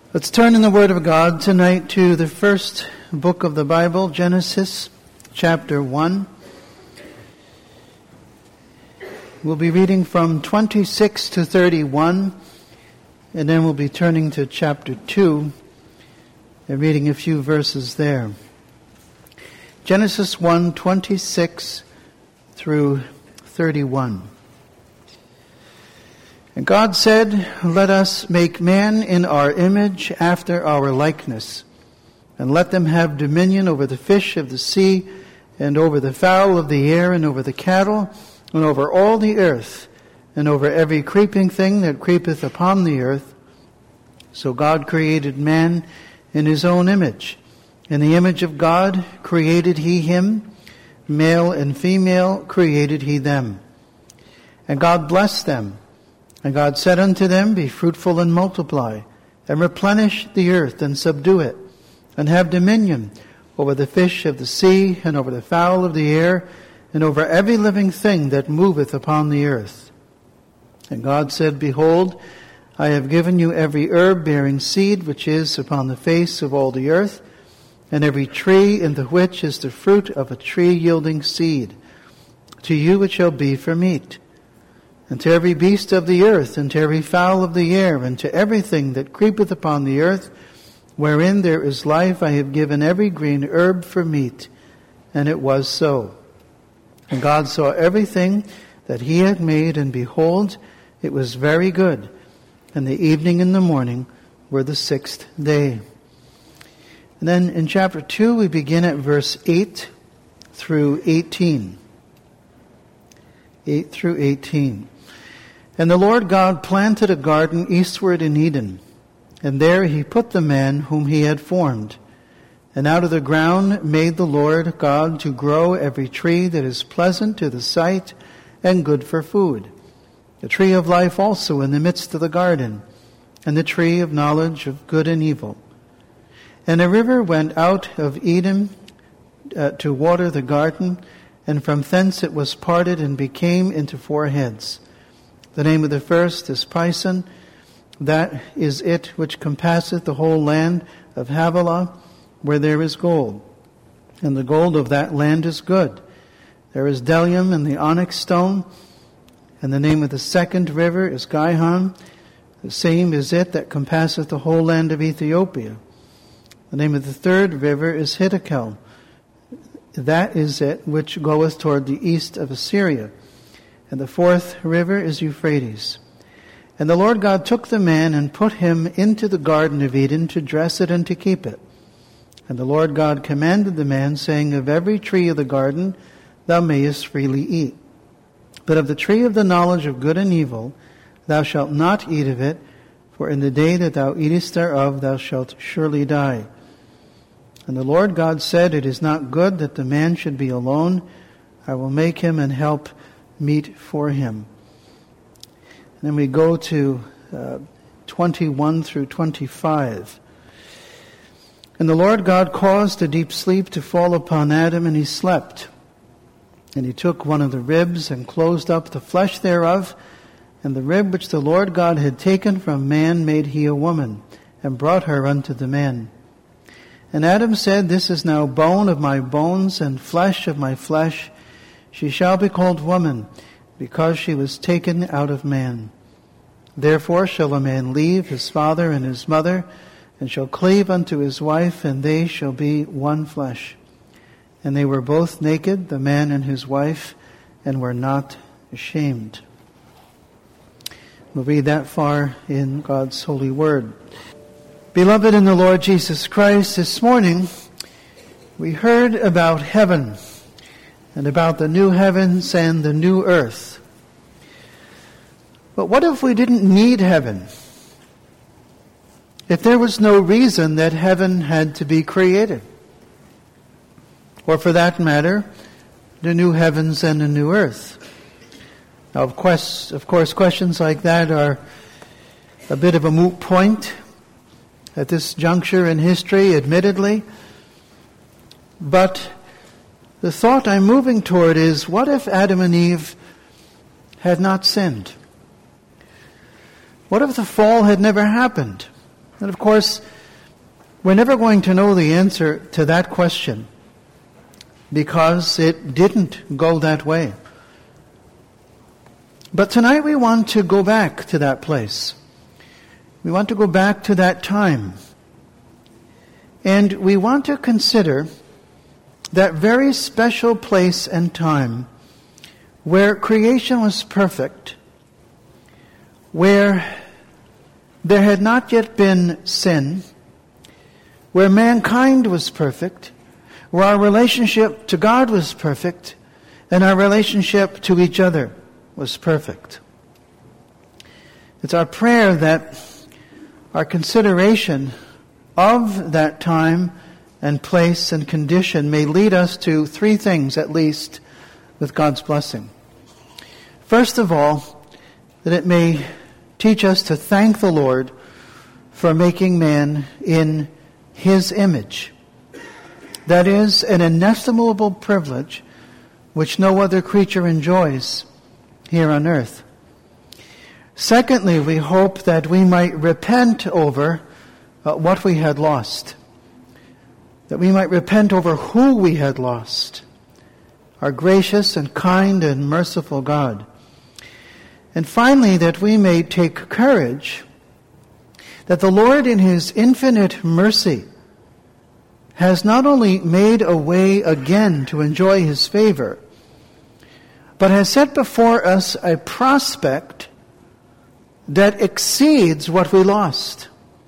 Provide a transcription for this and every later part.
Let's turn in the Word of God tonight to the first book of the Bible, Genesis chapter 1. We'll be reading from 26 to 31, and then we'll be turning to chapter 2 and reading a few verses there. Genesis 1, 26 through 31. And God said, "Let us make man in our image after our likeness, and let them have dominion over the fish of the sea, and over the fowl of the air, and over the cattle, and over all the earth, and over every creeping thing that creepeth upon the earth." So God created man in his own image. In the image of God created he him, male and female created he them. And God blessed them. And God said unto them, "Be fruitful and multiply, and replenish the earth, and subdue it, and have dominion over the fish of the sea, and over the fowl of the air, and over every living thing that moveth upon the earth." And God said, "Behold, I have given you every herb bearing seed which is upon the face of all the earth, and every tree in the which is the fruit of a tree yielding seed. To you it shall be for meat. And to every beast of the earth, and to every fowl of the air, and to everything that creepeth upon the earth, wherein there is life, I have given every green herb for meat." And it was so. And God saw everything that he had made, and behold, it was very good. And the evening and the morning were the sixth day. And then in chapter 2, we begin at verse 8 through 18. 8 through 18. "And the Lord God planted a garden eastward in Eden, and there he put the man whom he had formed. And out of the ground made the Lord God to grow every tree that is pleasant to the sight and good for food, the tree of life also in the midst of the garden, and the tree of knowledge of good and evil. And a river went out of Eden to water the garden, and from thence it was parted and became into four heads. The name of the first is Pison, that is it which compasseth the whole land of Havilah, where there is gold. And the gold of that land is good. There is bdellium and the onyx stone. And the name of the second river is Gihon. The same is it that compasseth the whole land of Ethiopia. The name of the third river is Hiddekel. That is it which goeth toward the east of Assyria. And the fourth river is Euphrates. And the Lord God took the man and put him into the garden of Eden to dress it and to keep it. And the Lord God commanded the man, saying, Of every tree of the garden thou mayest freely eat. But of the tree of the knowledge of good and evil thou shalt not eat of it, for in the day that thou eatest thereof thou shalt surely die. And the Lord God said, It is not good that the man should be alone. I will make him an help meet for him." And then we go to 21 through 25. "And the Lord God caused a deep sleep to fall upon Adam, and he slept. And he took one of the ribs and closed up the flesh thereof, and the rib which the Lord God had taken from man made he a woman, and brought her unto the man. And Adam said, This is now bone of my bones, and flesh of my flesh. She shall be called woman, because she was taken out of man. Therefore shall a man leave his father and his mother, and shall cleave unto his wife, and they shall be one flesh. And they were both naked, the man and his wife, and were not ashamed." We'll read that far in God's holy word. Beloved in the Lord Jesus Christ, this morning we heard about heaven and about the new heavens and the new earth. But what if we didn't need heaven? If there was no reason that heaven had to be created? Or for that matter, the new heavens and the new earth? Now, of course, questions like that are a bit of a moot point at this juncture in history, admittedly. But the thought I'm moving toward is, what if Adam and Eve had not sinned? What if the fall had never happened? And of course, we're never going to know the answer to that question because it didn't go that way. But tonight we want to go back to that place. We want to go back to that time. And we want to consider that very special place and time where creation was perfect, where there had not yet been sin, where mankind was perfect, where our relationship to God was perfect, and our relationship to each other was perfect. It's our prayer that our consideration of that time and place and condition may lead us to three things at least with God's blessing. First of all, that it may teach us to thank the Lord for making man in His image. That is an inestimable privilege which no other creature enjoys here on earth. Secondly, we hope that we might repent over what we had lost. That we might repent over who we had lost. Our gracious and kind and merciful God. And finally, that we may take courage that the Lord in His infinite mercy has not only made a way again to enjoy His favor, but has set before us a prospect that exceeds what we lost.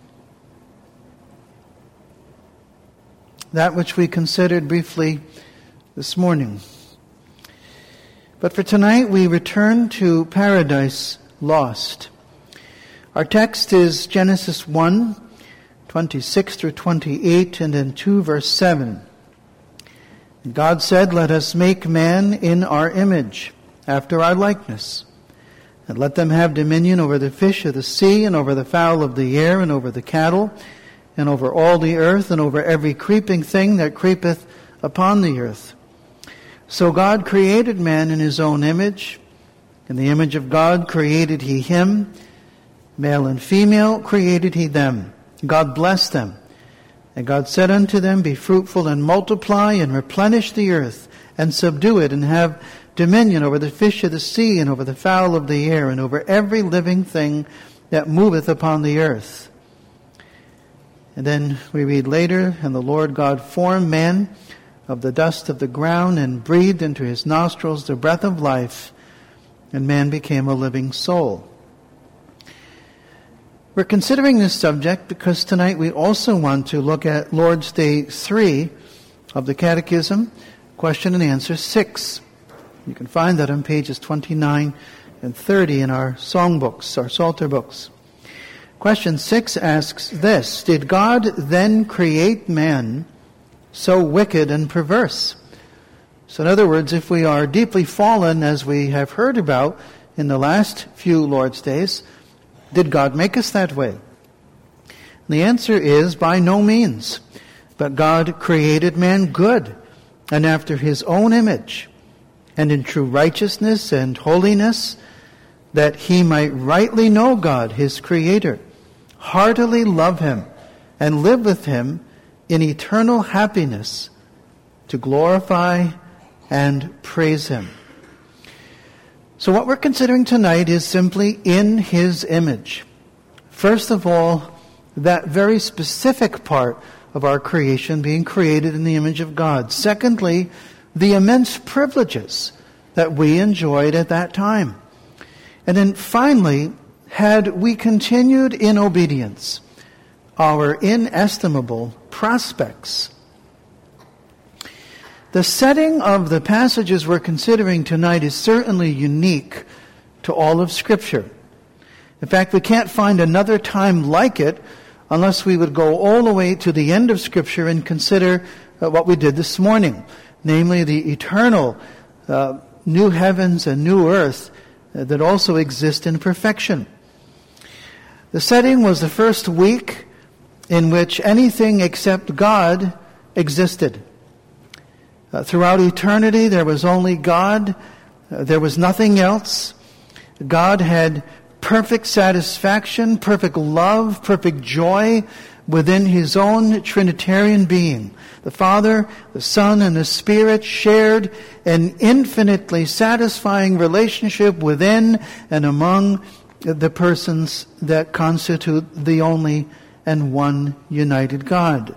That which we considered briefly this morning. But for tonight, we return to Paradise Lost. Our text is Genesis 1, 26 through 28, and then 2, verse 7. And God said, "Let us make man in our image, after our likeness, and let them have dominion over the fish of the sea, and over the fowl of the air, and over the cattle, and over all the earth, and over every creeping thing that creepeth upon the earth." So God created man in His own image. In the image of God created He him. Male and female created He them. God blessed them. And God said unto them, "Be fruitful and multiply, and replenish the earth, and subdue it, and have dominion over the fish of the sea, and over the fowl of the air, and over every living thing that moveth upon the earth." And then we read later, "And the Lord God formed man of the dust of the ground, and breathed into his nostrils the breath of life, and man became a living soul." We're considering this subject because tonight we also want to look at Lord's Day 3 of the Catechism, question and answer 6. You can find that on pages 29 and 30 in our songbooks, our Psalter books. Question 6 asks this: Did God then create man so wicked and perverse? So in other words, if we are deeply fallen, as we have heard about in the last few Lord's Days, did God make us that way? And the answer is by no means. But God created man good and after His own image, and in true righteousness and holiness, that he might rightly know God, his Creator, heartily love Him, and live with Him in eternal happiness, to glorify and praise Him. So what we're considering tonight is simply in His image. First of all, that very specific part of our creation being created in the image of God. Secondly, the immense privileges that we enjoyed at that time. And then finally, had we continued in obedience, our inestimable prospects. The setting of the passages we're considering tonight is certainly unique to all of Scripture. In fact, we can't find another time like it unless we would go all the way to the end of Scripture and consider what we did this morning, namely the eternal new heavens and new earth that also exist in perfection. The setting was the first week in which anything except God existed. Throughout eternity, there was only God. There was nothing else. God had perfect satisfaction, perfect love, perfect joy within his own Trinitarian being. The Father, the Son, and the Spirit shared an infinitely satisfying relationship within and among the persons that constitute the only and one united God.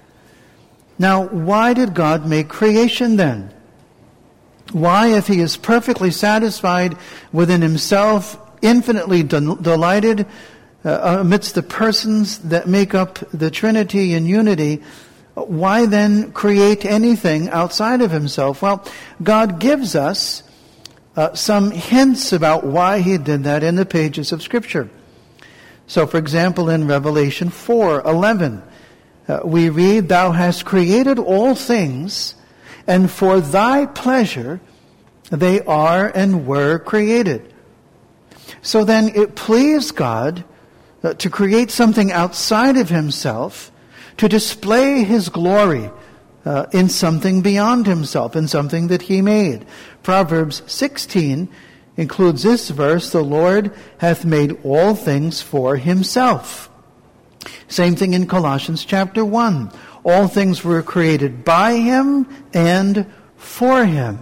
Now, why did God make creation then? Why, if he is perfectly satisfied within himself, infinitely delighted amidst the persons that make up the Trinity in unity, why then create anything outside of himself? Well, God gives us some hints about why he did that in the pages of Scripture. So, for example, in Revelation 4:11, we read, "Thou hast created all things, and for thy pleasure they are and were created." So then it pleased God to create something outside of himself, to display his glory in something beyond himself, in something that he made. Proverbs 16 includes this verse, "The Lord hath made all things for himself." Same thing in Colossians chapter 1. All things were created by him and for him.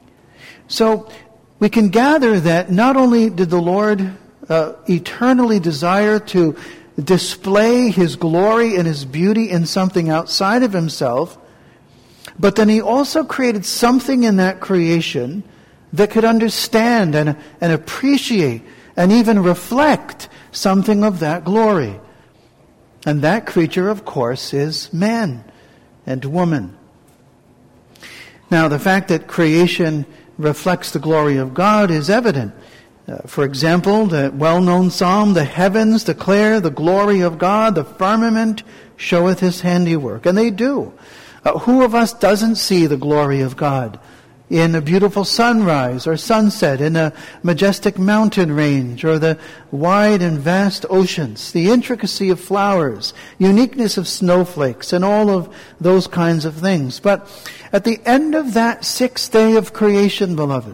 So we can gather that not only did the Lord eternally desire to display his glory and his beauty in something outside of himself, but then he also created something in that creation that could understand and appreciate and even reflect something of that glory. And that creature, of course, is man and woman. Now, the fact that creation reflects the glory of God is evident. For example, the well-known psalm, "The heavens declare the glory of God, the firmament showeth his handiwork." And they do. Who of us doesn't see the glory of God in a beautiful sunrise or sunset, in a majestic mountain range, or the wide and vast oceans, the intricacy of flowers, uniqueness of snowflakes, and all of those kinds of things? But at the end of that sixth day of creation, beloved,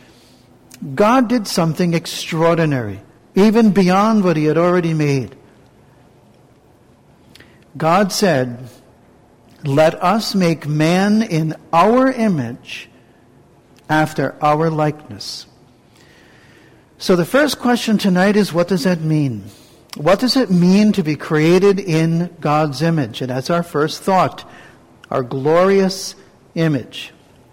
God did something extraordinary, even beyond what he had already made. God said, "Let us make man in our image, after our likeness." So the first question tonight is, what does that mean? What does it mean to be created in God's image? And that's our first thought, our glorious image.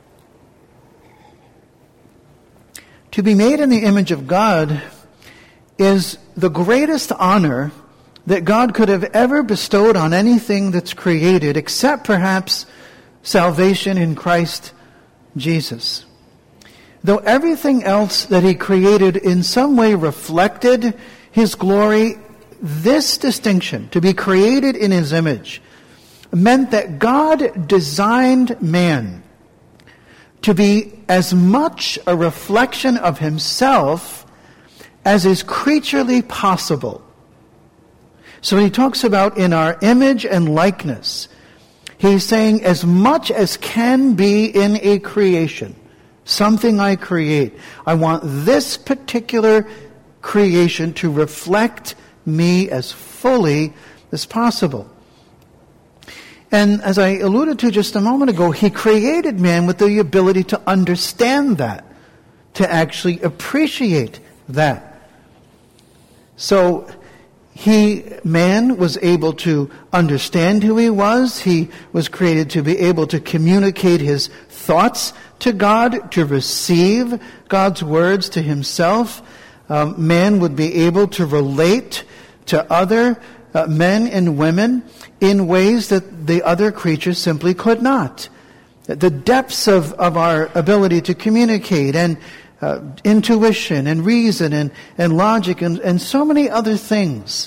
To be made in the image of God is the greatest honor that God could have ever bestowed on anything that's created, except perhaps salvation in Christ Jesus. Though everything else that he created in some way reflected his glory, this distinction, to be created in his image, meant that God designed man to be as much a reflection of himself as is creaturely possible. So when he talks about in our image and likeness, he's saying as much as can be in a creation, something I create, I want this particular creation to reflect me as fully as possible. And as I alluded to just a moment ago, he created man with the ability to understand that, to actually appreciate that. So man was able to understand who he was. He was created to be able to communicate his thoughts to God, to receive God's words to himself. Man would be able to relate to other men and women in ways that the other creatures simply could not. The depths of our ability to communicate and intuition and reason and logic and so many other things.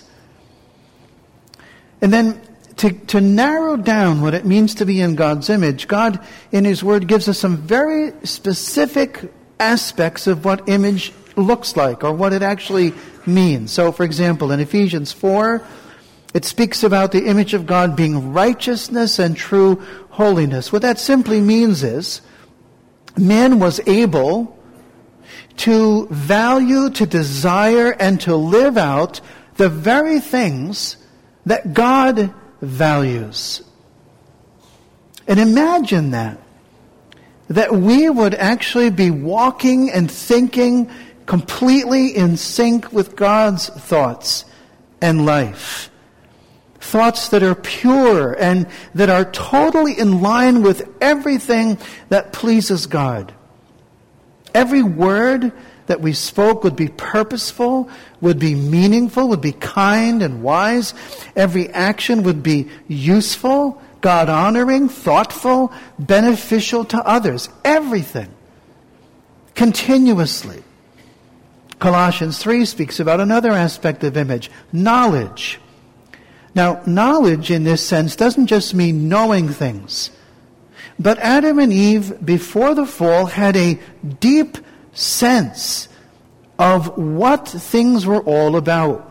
And then to narrow down what it means to be in God's image, God in his word gives us some very specific aspects of what image looks like or what it actually means. So, for example, in Ephesians 4, it speaks about the image of God being righteousness and true holiness. What that simply means is man was able to value, to desire, and to live out the very things that God values. And imagine that we would actually be walking and thinking completely in sync with God's thoughts and life. Thoughts that are pure and that are totally in line with everything that pleases God. Every word that we spoke would be purposeful, would be meaningful, would be kind and wise. Every action would be useful, God-honoring, thoughtful, beneficial to others. Everything. Continuously. Colossians 3 speaks about another aspect of image, knowledge. Now, knowledge in this sense doesn't just mean knowing things. But Adam and Eve, before the fall, had a deep sense of what things were all about.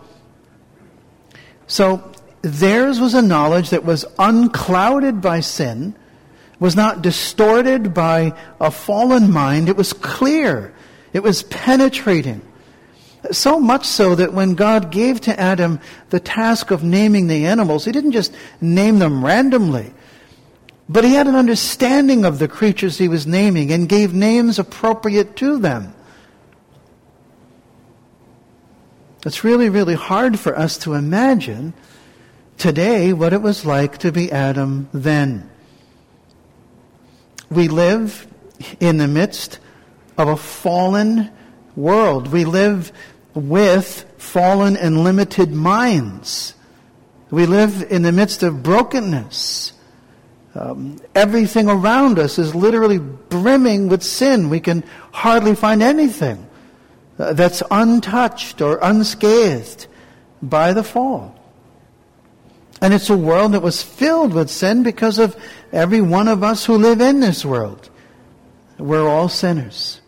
So, theirs was a knowledge that was unclouded by sin, was not distorted by a fallen mind. It was clear. It was penetrating. So much so that when God gave to Adam the task of naming the animals, he didn't just name them randomly, but he had an understanding of the creatures he was naming and gave names appropriate to them. It's really, really hard for us to imagine today what it was like to be Adam then. We live in the midst of a fallen world. We live with fallen and limited minds. We live in the midst of brokenness. Everything around us is literally brimming with sin. We can hardly find anything that's untouched or unscathed by the fall. And it's a world that was filled with sin because of every one of us who live in this world. We're all sinners.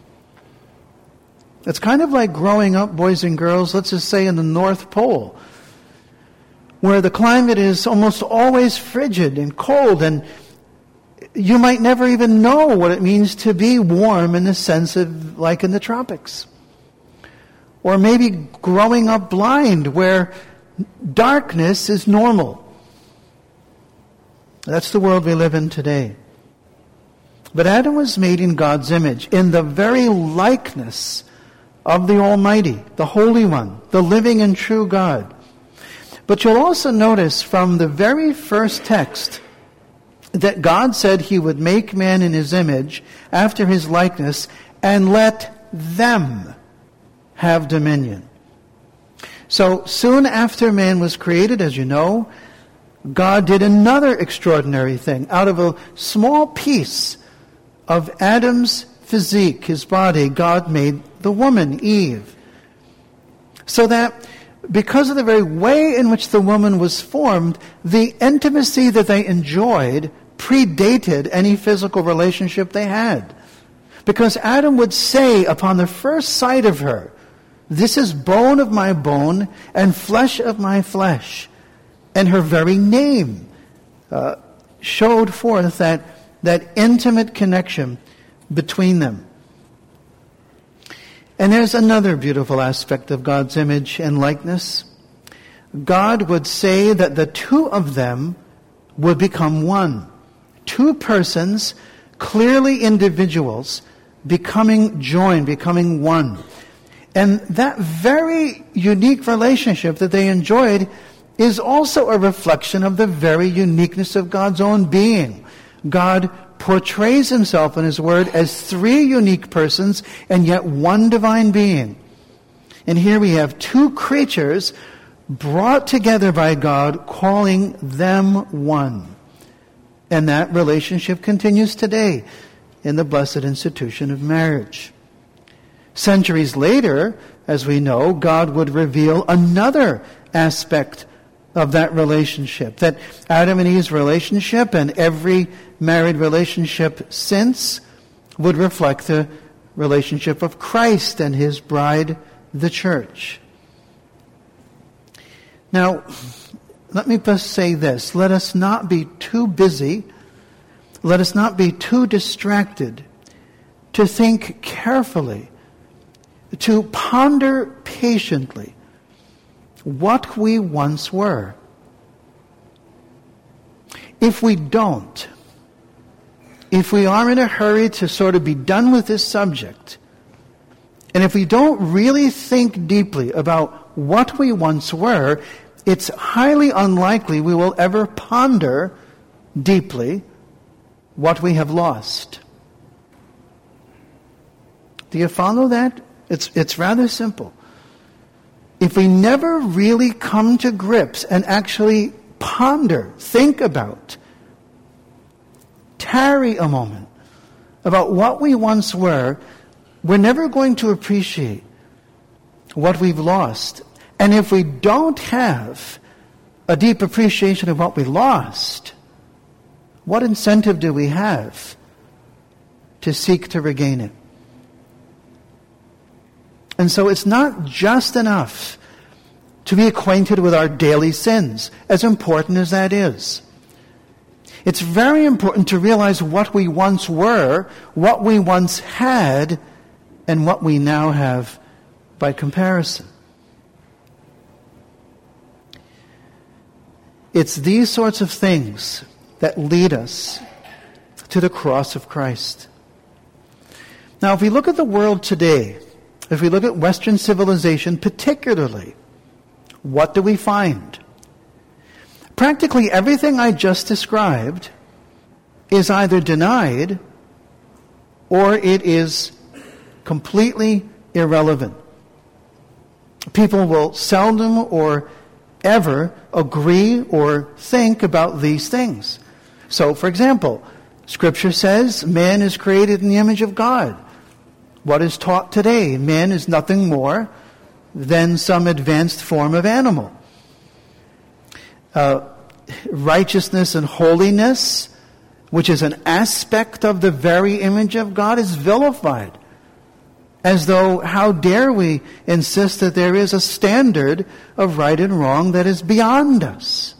It's kind of like growing up, boys and girls, let's just say in the North Pole, where the climate is almost always frigid and cold, and you might never even know what it means to be warm in the sense of like in the tropics. Or maybe growing up blind, where darkness is normal. That's the world we live in today. But Adam was made in God's image, in the very likeness of the Almighty, the Holy One, the living and true God. But you'll also notice from the very first text that God said he would make man in his image, after his likeness, and let them have dominion. So soon after man was created, as you know, God did another extraordinary thing. Out of a small piece of Adam's physique, his body, God made the woman, Eve. So that because of the very way in which the woman was formed, the intimacy that they enjoyed predated any physical relationship they had. Because Adam would say upon the first sight of her, "This is bone of my bone and flesh of my flesh." And her very name showed forth that intimate connection between them. And there's another beautiful aspect of God's image and likeness. God would say that the two of them would become one. Two persons, clearly individuals, becoming joined, becoming one. And that very unique relationship that they enjoyed is also a reflection of the very uniqueness of God's own being. God portrays himself in his word as three unique persons and yet one divine being. And here we have two creatures brought together by God, calling them one. And that relationship continues today in the blessed institution of marriage. Centuries later, as we know, God would reveal another aspect of that relationship, that Adam and Eve's relationship and every married relationship since would reflect the relationship of Christ and his bride, the church. Now, let me just say this. Let us not be too busy, let us not be too distracted to think carefully to ponder patiently what we once were. If we don't, if we are in a hurry to sort of be done with this subject, and if we don't really think deeply about what we once were, it's highly unlikely we will ever ponder deeply what we have lost. Do you follow that? It's rather simple. If we never really come to grips and actually ponder, think about, tarry a moment about what we once were, we're never going to appreciate what we've lost. And if we don't have a deep appreciation of what we lost, what incentive do we have to seek to regain it? And so it's not just enough to be acquainted with our daily sins, as important as that is. It's very important to realize what we once were, what we once had, and what we now have by comparison. It's these sorts of things that lead us to the cross of Christ. Now, if we look at the world today, if we look at Western civilization particularly, what do we find? Practically everything I just described is either denied or it is completely irrelevant. People will seldom or ever agree or think about these things. So, for example, Scripture says man is created in the image of God. What is taught today? Man is nothing more than some advanced form of animal. Righteousness and holiness, which is an aspect of the very image of God, is vilified. As though, how dare we insist that there is a standard of right and wrong that is beyond us.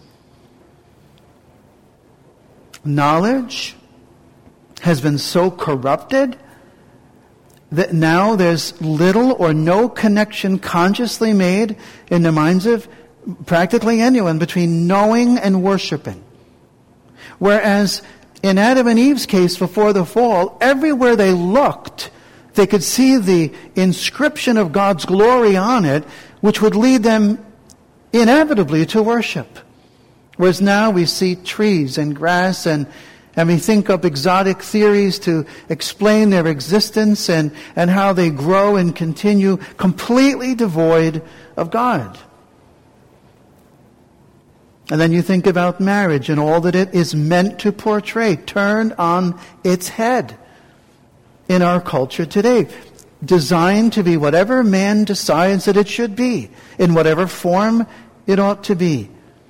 Knowledge has been so corrupted that now there's little or no connection consciously made in the minds of practically anyone between knowing and worshiping. Whereas in Adam and Eve's case before the fall, everywhere they looked, they could see the inscription of God's glory on it, which would lead them inevitably to worship. Whereas now we see trees and grass and we think up exotic theories to explain their existence and how they grow and continue completely devoid of God. And then you think about marriage and all that it is meant to portray, turned on its head in our culture today. Designed to be whatever man decides that it should be, in whatever form it ought to be.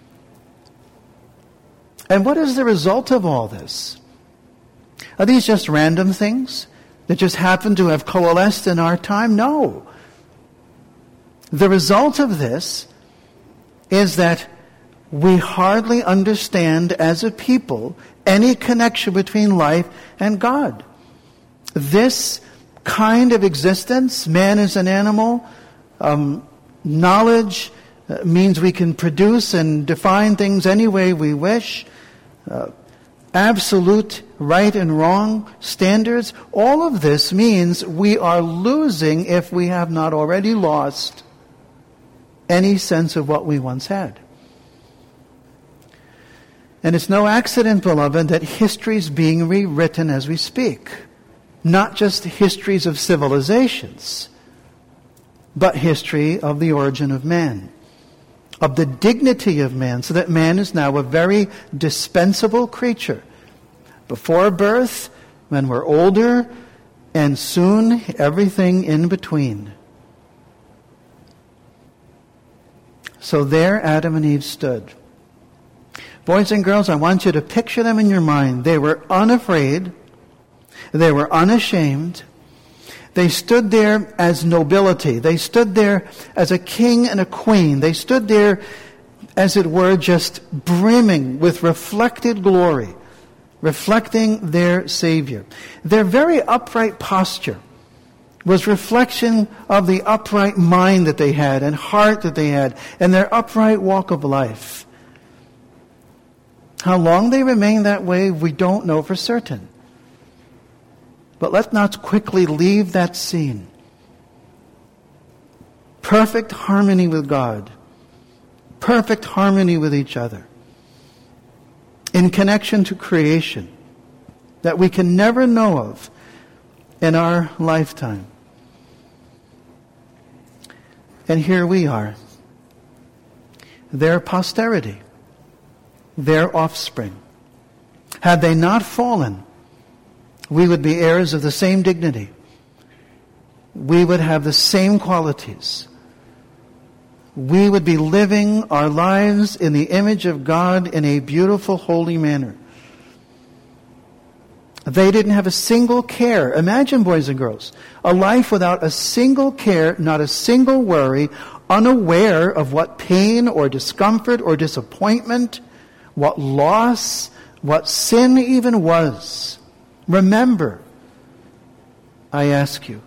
And what is the result of all this? Are these just random things that just happen to have coalesced in our time? No. The result of this is that we hardly understand as a people any connection between life and God. This kind of existence, man is an animal, knowledge means we can produce and define things any way we wish, absolute right and wrong standards, all of this means we are losing, if we have not already lost, any sense of what we once had. And it's no accident, beloved, that history is being rewritten as we speak. Not just histories of civilizations, but history of the origin of man, of the dignity of man, so that man is now a very dispensable creature. Before birth, when we're older, and soon everything in between. So there Adam and Eve stood. Boys and girls, I want you to picture them in your mind. They were unafraid. They were unashamed. They stood there as nobility. They stood there as a king and a queen. They stood there, as it were, just brimming with reflected glory, reflecting their Savior. Their very upright posture was reflection of the upright mind that they had and heart that they had and their upright walk of life. How long they remained that way, we don't know for certain. But let's not quickly leave that scene. Perfect harmony with God. Perfect harmony with each other. In connection to creation that we can never know of in our lifetime. And here we are. Their posterity. Their offspring. Had they not fallen, we would be heirs of the same dignity. We would have the same qualities. We would be living our lives in the image of God in a beautiful, holy manner. They didn't have a single care. Imagine, boys and girls, a life without a single care, not a single worry, unaware of what pain or discomfort or disappointment, what loss, what sin even was. Remember, I ask you,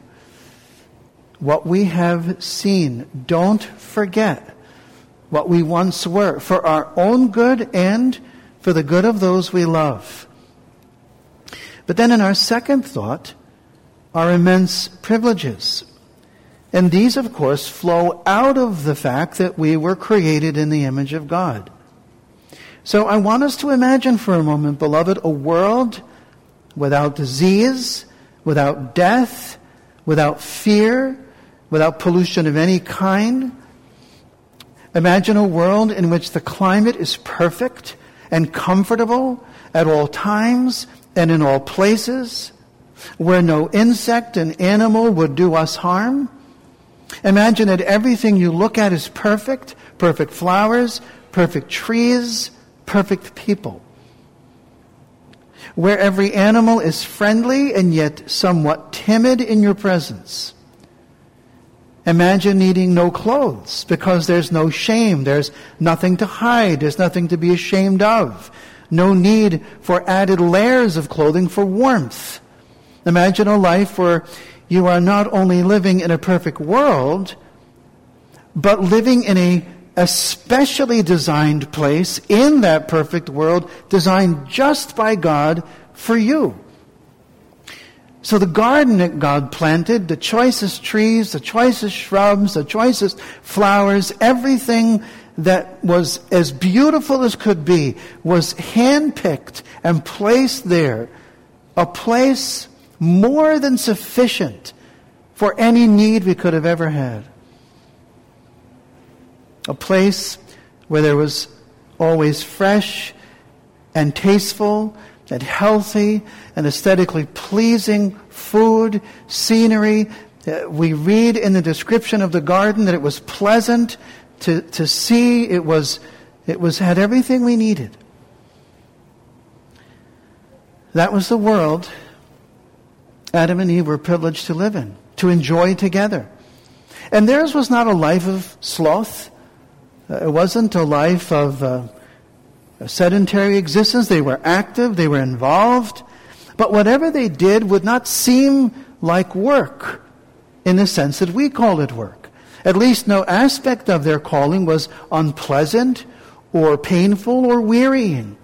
what we have seen, don't forget what we once were, for our own good and for the good of those we love. But then in our second thought, our immense privileges. And these, of course, flow out of the fact that we were created in the image of God. So I want us to imagine for a moment, beloved, a world without disease, without death, without fear, without pollution of any kind. Imagine a world in which the climate is perfect and comfortable at all times and in all places, where no insect and animal would do us harm. Imagine that everything you look at is perfect, perfect flowers, perfect trees, perfect people. Where every animal is friendly and yet somewhat timid in your presence. Imagine needing no clothes because there's no shame, there's nothing to hide, there's nothing to be ashamed of. No need for added layers of clothing for warmth. Imagine a life where you are not only living in a perfect world, but living in a specially designed place in that perfect world, designed just by God for you. So the garden that God planted, the choicest trees, the choicest shrubs, the choicest flowers, everything that was as beautiful as could be, was handpicked and placed there. A place more than sufficient for any need we could have ever had. A place where there was always fresh and tasteful and healthy and aesthetically pleasing food, scenery. We read in the description of the garden that it was pleasant to see. It had everything we needed. That was the world Adam and Eve were privileged to live in, to enjoy together. And theirs was not a life of sloth. It wasn't a life of a sedentary existence. They were active, they were involved. But whatever they did would not seem like work in the sense that we call it work. At least no aspect of their calling was unpleasant or painful or wearying.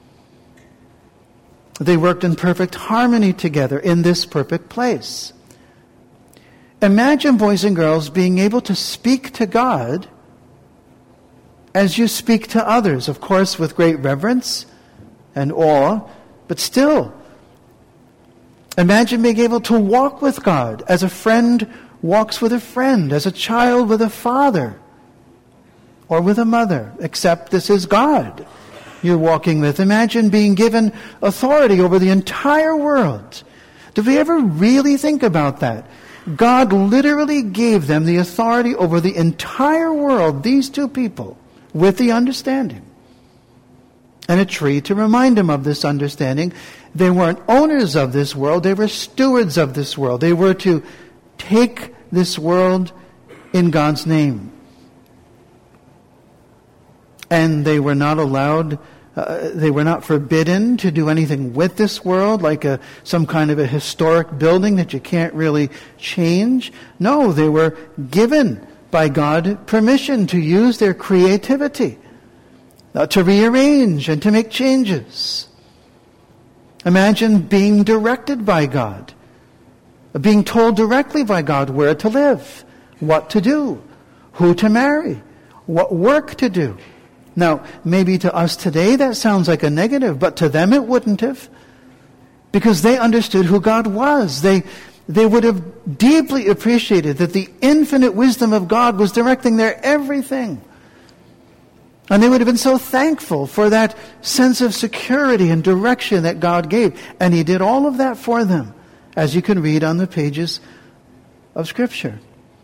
They worked in perfect harmony together in this perfect place. Imagine, boys and girls, being able to speak to God as you speak to others, of course with great reverence and awe, but still. Imagine being able to walk with God as a friend walks with a friend, as a child with a father or with a mother, except this is God you're walking with. Imagine being given authority over the entire world. Did we ever really think about that? God literally gave them the authority over the entire world, these two people, with the understanding. And a tree to remind them of this understanding. They weren't owners of this world, they were stewards of this world. They were to take this world in God's name. And they were not allowed They were not forbidden to do anything with this world, like some kind of a historic building that you can't really change. No, they were given by God permission to use their creativity, to rearrange and to make changes. Imagine being directed by God, being told directly by God where to live, what to do, who to marry, what work to do. Now, maybe to us today that sounds like a negative, but to them it wouldn't have, because they understood who God was. They would have deeply appreciated that the infinite wisdom of God was directing their everything. And they would have been so thankful for that sense of security and direction that God gave. And He did all of that for them, as you can read on the pages of Scripture.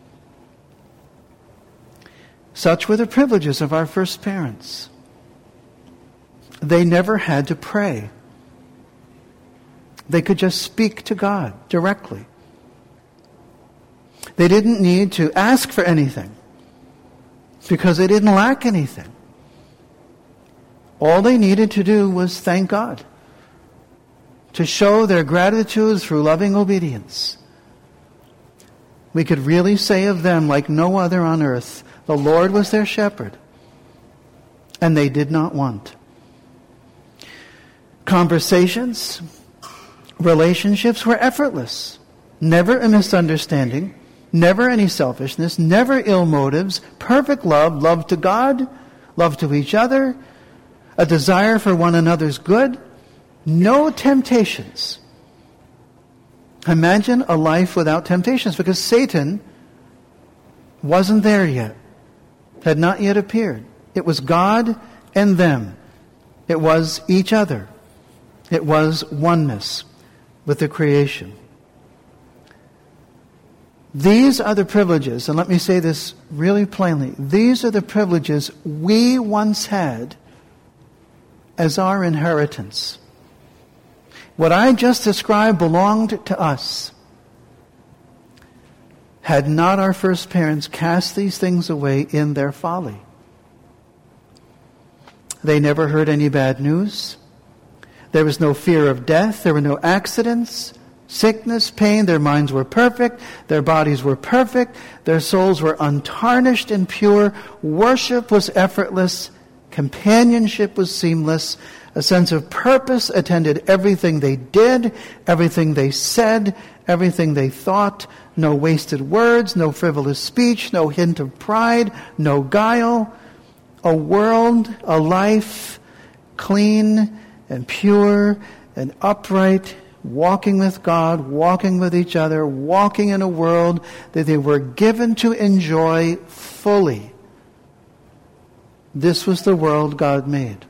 Such were the privileges of our first parents. They never had to pray. They could just speak to God directly. They didn't need to ask for anything because they didn't lack anything. All they needed to do was thank God, to show their gratitude through loving obedience. We could really say of them, like no other on earth, the Lord was their shepherd, and they did not want. Conversations, relationships were effortless. Never a misunderstanding, never any selfishness, never ill motives, perfect love, love to God, love to each other, a desire for one another's good, no temptations. Imagine a life without temptations, because Satan wasn't there yet, had not yet appeared. It was God and them. It was each other. It was oneness with the creation. These are the privileges, and let me say this really plainly, these are the privileges we once had as our inheritance. What I just described belonged to us. Had not our first parents cast these things away in their folly. They never heard any bad news. There was no fear of death. There were no accidents, sickness, pain. Their minds were perfect. Their bodies were perfect. Their souls were untarnished and pure. Worship was effortless. Companionship was seamless. A sense of purpose attended everything they did, everything they said, everything they thought. No wasted words, no frivolous speech, no hint of pride, no guile. A world, a life, clean and pure and upright, walking with God, walking with each other, walking in a world that they were given to enjoy fully. This was the world God made.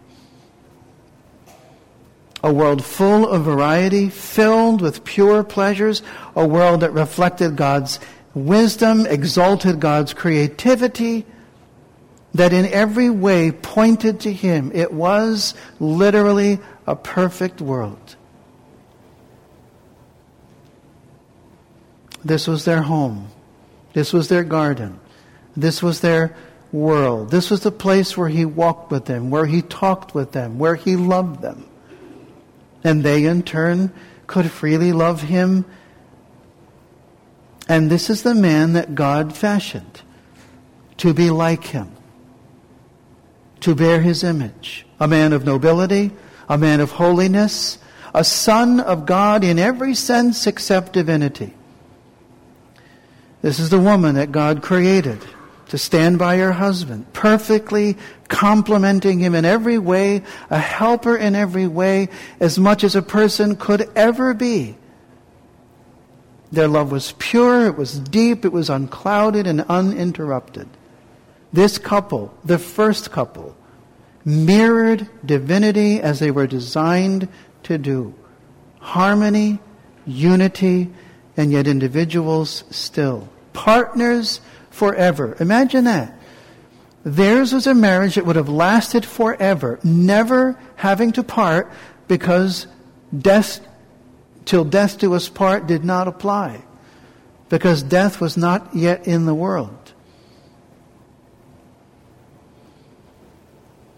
A world full of variety, filled with pure pleasures, a world that reflected God's wisdom, exalted God's creativity, that in every way pointed to Him. It was literally a perfect world. This was their home. This was their garden. This was their world. This was the place where He walked with them, where He talked with them, where He loved them. And they in turn could freely love Him. And this is the man that God fashioned to be like Him, to bear His image. A man of nobility, a man of holiness, a son of God in every sense except divinity. This is the woman that God created to stand by her husband, perfectly complementing him in every way, a helper in every way, as much as a person could ever be. Their love was pure, it was deep, it was unclouded and uninterrupted. This couple, the first couple, mirrored divinity as they were designed to do. Harmony, unity, and yet individuals still. Partners forever. Imagine that. Theirs was a marriage that would have lasted forever, never having to part, because death, till death do us part, did not apply. Because death was not yet in the world.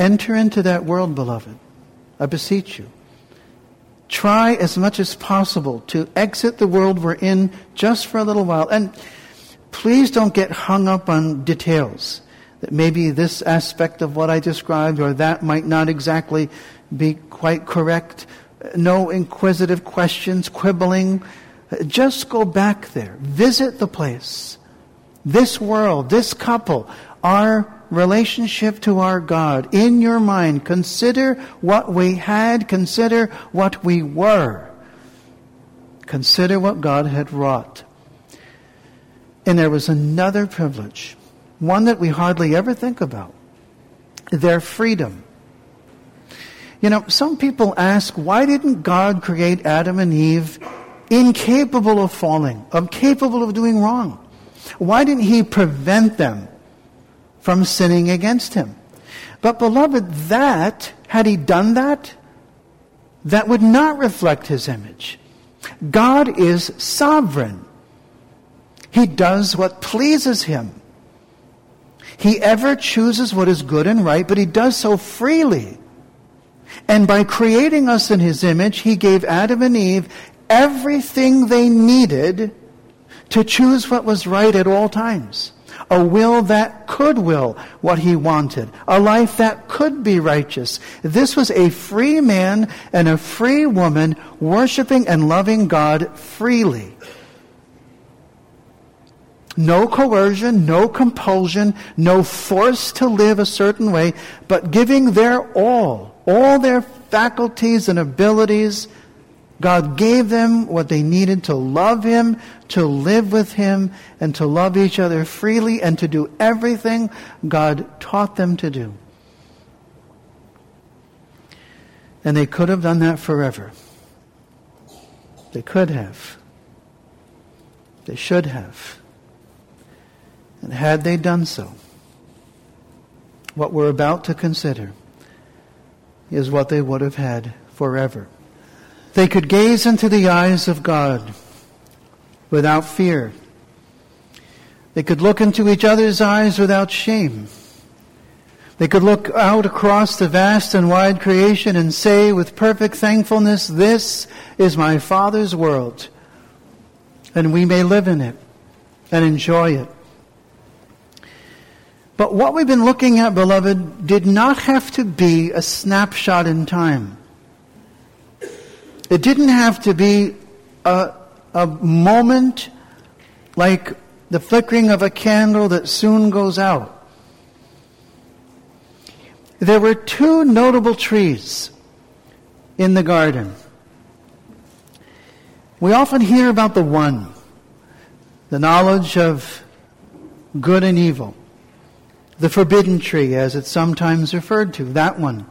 enter into that world, beloved. I beseech you. Try as much as possible to exit the world we're in just for a little while. And please don't get hung up on details. That maybe this aspect of what I described or that might not exactly be quite correct. No inquisitive questions, quibbling. Just go back there. Visit the place. This world, this couple, our relationship to our God. In your mind, consider what we had. Consider what we were. Consider what God had wrought. And there was another privilege, one that we hardly ever think about. Their freedom. You know, some people ask, why didn't God create Adam and Eve incapable of falling, incapable of doing wrong? Why didn't He prevent them from sinning against Him? But beloved, had He done that, that would not reflect His image. God is sovereign. He does what pleases Him. He ever chooses what is good and right, but He does so freely. And by creating us in His image, He gave Adam and Eve everything they needed to choose what was right at all times. A will that could will what He wanted. A life that could be righteous. This was a free man and a free woman worshiping and loving God freely. No coercion, no compulsion, no force to live a certain way, but giving their all their faculties and abilities. God gave them what they needed to love Him, to live with Him, and to love each other freely, and to do everything God taught them to do. And they could have done that forever. They could have. They should have. And had they done so, what we're about to consider is what they would have had forever. They could gaze into the eyes of God without fear. They could look into each other's eyes without shame. They could look out across the vast and wide creation and say with perfect thankfulness, "This is my Father's world," and we may live in it and enjoy it. But what we've been looking at, beloved, did not have to be a snapshot in time. It didn't have to be a moment like the flickering of a candle that soon goes out. There were two notable trees in the garden. We often hear about the one, the knowledge of good and evil. The forbidden tree, as it's sometimes referred to, that one.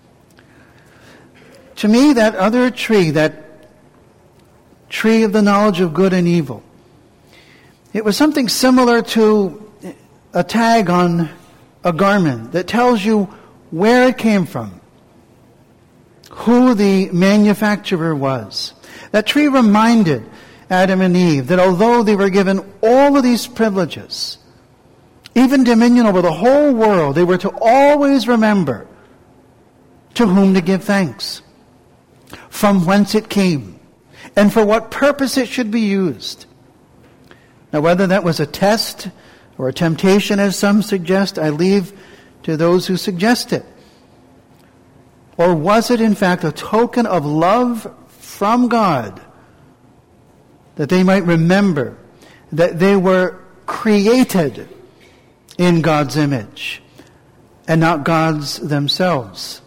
To me, that other tree, that tree of the knowledge of good and evil, it was something similar to a tag on a garment that tells you where it came from, who the manufacturer was. That tree reminded Adam and Eve that although they were given all of these privileges, even dominion over the whole world, they were to always remember to whom to give thanks, from whence it came, and for what purpose it should be used. Now, whether that was a test or a temptation, as some suggest, I leave to those who suggest it. Or was it, in fact, a token of love from God, that they might remember that they were created in God's image and not God's themselves?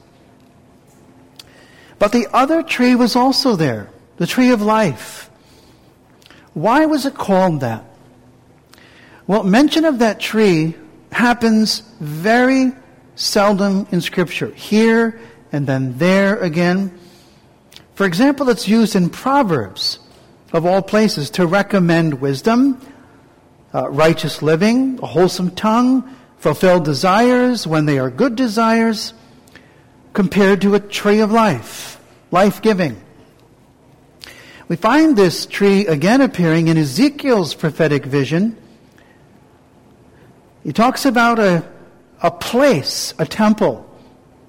But the other tree was also there, the tree of life. Why was it called that? Well, mention of that tree happens very seldom in Scripture, here and then there again. For example, it's used in Proverbs, of all places, to recommend wisdom, righteous living, a wholesome tongue, fulfilled desires when they are good desires, compared to a tree of life, life-giving. We find this tree again appearing in Ezekiel's prophetic vision. He talks about a place, a temple,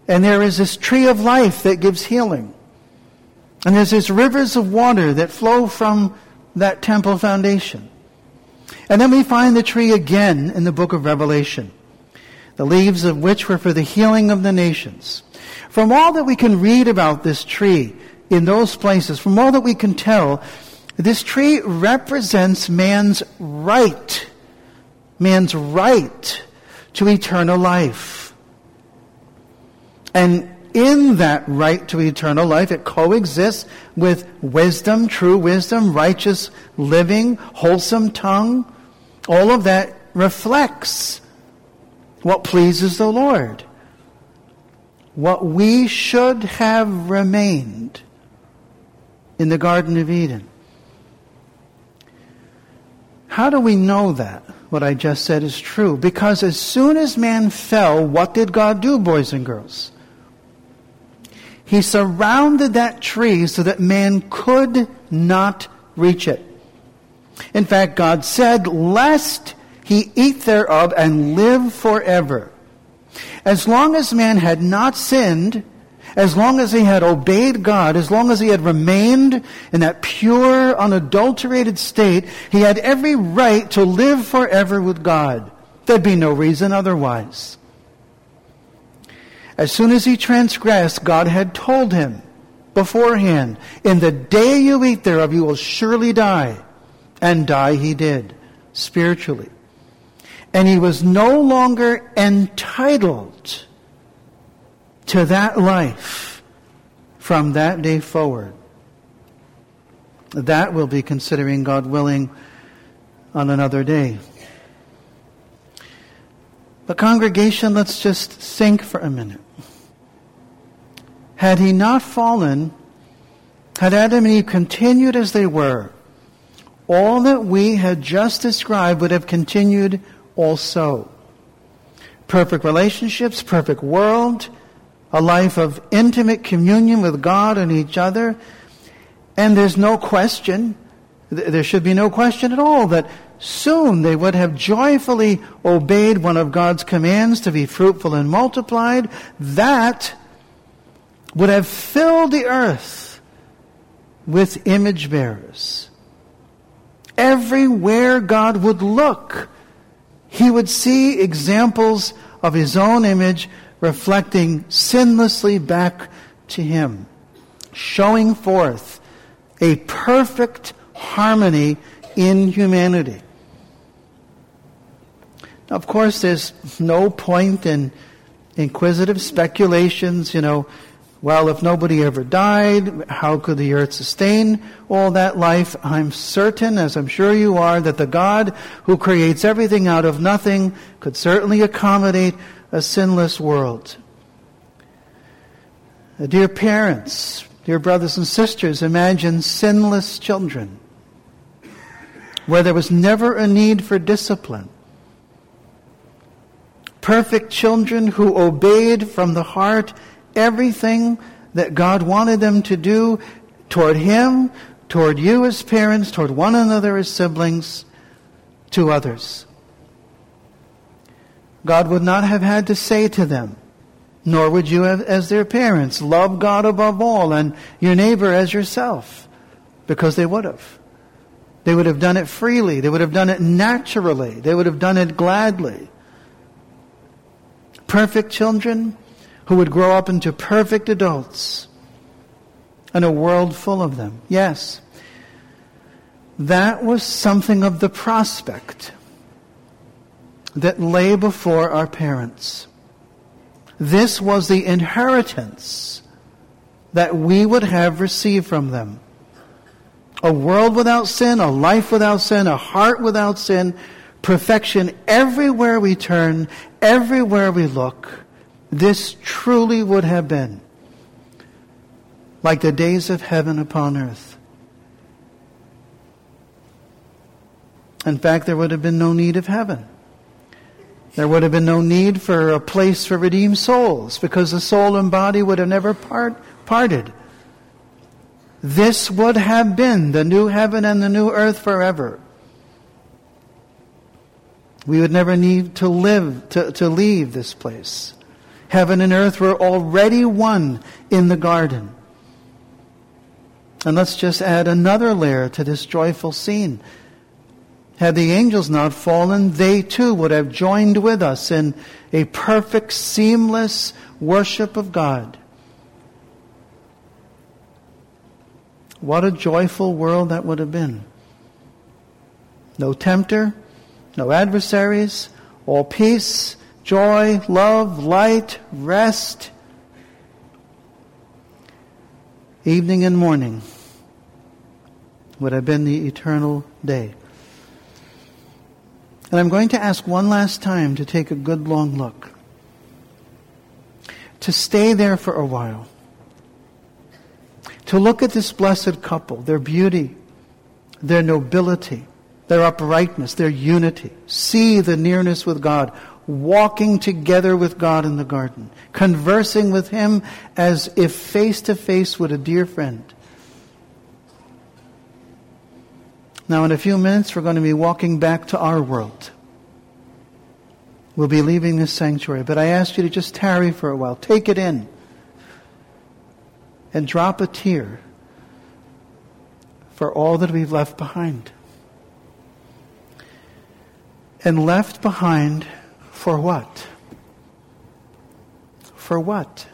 And there is this tree of life that gives healing. And there's these rivers of water that flow from that temple foundation. And then we find the tree again in the book of Revelation, the leaves of which were for the healing of the nations. From all that we can read about this tree in those places, from all that we can tell, this tree represents man's right to eternal life. And in that right to eternal life, it coexists with wisdom, true wisdom, righteous living, wholesome tongue. All of that reflects what pleases the Lord. What we should have remained in the Garden of Eden. How do we know that what I just said is true? Because as soon as man fell, what did God do, boys and girls? He surrounded that tree so that man could not reach it. In fact, God said, lest he eat thereof and live forever. As long as man had not sinned, as long as he had obeyed God, as long as he had remained in that pure, unadulterated state, he had every right to live forever with God. There'd be no reason otherwise. As soon as he transgressed, God had told him beforehand, in the day you eat thereof, you will surely die. And die he did, spiritually. And he was no longer entitled to that life from that day forward. That we'll be considering, God willing, on another day. But congregation, let's just think for a minute. Had he not fallen, had Adam and Eve continued as they were, all that we had just described would have continued also. Perfect relationships, perfect world, a life of intimate communion with God and each other. And there's no question, there should be no question at all, that soon they would have joyfully obeyed one of God's commands to be fruitful and multiplied. That would have filled the earth with image bearers. Everywhere God would look, he would see examples of his own image reflecting sinlessly back to him, showing forth a perfect harmony in humanity. Now, of course, there's no point in inquisitive speculations, well, if nobody ever died, how could the earth sustain all that life? I'm certain, as I'm sure you are, that the God who creates everything out of nothing could certainly accommodate a sinless world. Dear parents, dear brothers and sisters, imagine sinless children where there was never a need for discipline. Perfect children who obeyed from the heart everything that God wanted them to do toward him, toward you as parents, toward one another as siblings, to others. God would not have had to say to them, nor would you as their parents, love God above all and your neighbor as yourself, because they would have. They would have done it freely. They would have done it naturally. They would have done it gladly. Perfect children who would grow up into perfect adults and a world full of them. Yes, that was something of the prospect that lay before our parents. This was the inheritance that we would have received from them. A world without sin, a life without sin, a heart without sin, perfection everywhere we turn, everywhere we look. This truly would have been like the days of heaven upon earth. In fact, there would have been no need of heaven. There would have been no need for a place for redeemed souls, because the soul and body would have never parted. This would have been the new heaven and the new earth forever. We would never need to leave this place. Heaven and earth were already one in the garden. And let's just add another layer to this joyful scene. Had the angels not fallen, they too would have joined with us in a perfect, seamless worship of God. What a joyful world that would have been. No tempter, no adversaries, all peace, joy, love, light, rest. Evening and morning would have been the eternal day. And I'm going to ask one last time to take a good long look. To stay there for a while. To look at this blessed couple, their beauty, their nobility, their uprightness, their unity. See the nearness with God, walking together with God in the garden, conversing with Him as if face to face with a dear friend. Now in a few minutes we're going to be walking back to our world. We'll be leaving this sanctuary, but I ask you to just tarry for a while. Take it in. And drop a tear for all that we've left behind. And left behind for what? For what?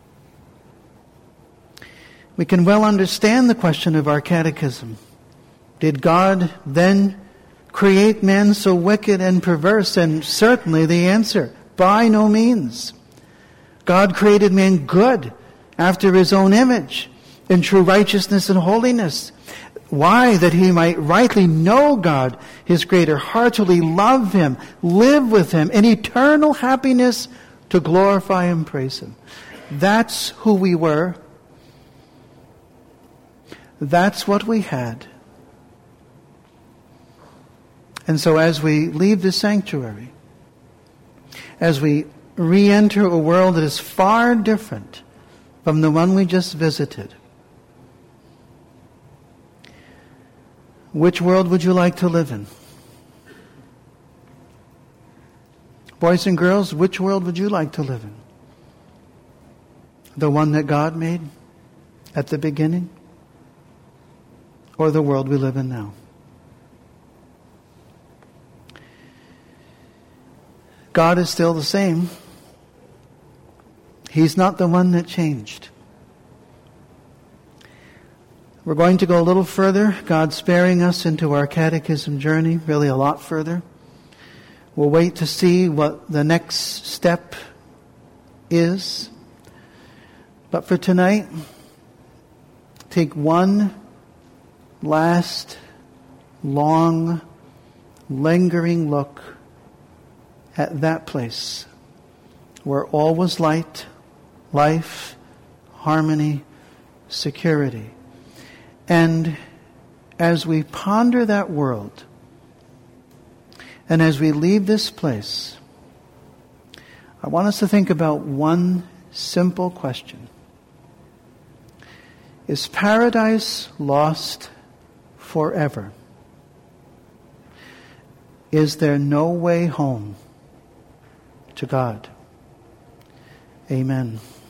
We can well understand the question of our catechism. Did God then create man so wicked and perverse? And certainly the answer, by no means. God created man good, after His own image, in true righteousness and holiness. Why? That he might rightly know God, His creator, heartily love Him, live with Him in eternal happiness to glorify and praise Him. That's who we were. That's what we had. And so as we leave this sanctuary, as we re-enter a world that is far different from the one we just visited, which world would you like to live in? Boys and girls, which world would you like to live in? The one that God made at the beginning? Or the world we live in now? God is still the same. He's not the one that changed. We're going to go a little further, God sparing us into our catechism journey, really a lot further. We'll wait to see what the next step is. But for tonight, take one last, long, lingering look at that place where all was light, life, harmony, security. And as we ponder that world, and as we leave this place, I want us to think about one simple question. Is paradise lost forever? Is there no way home to God? Amen.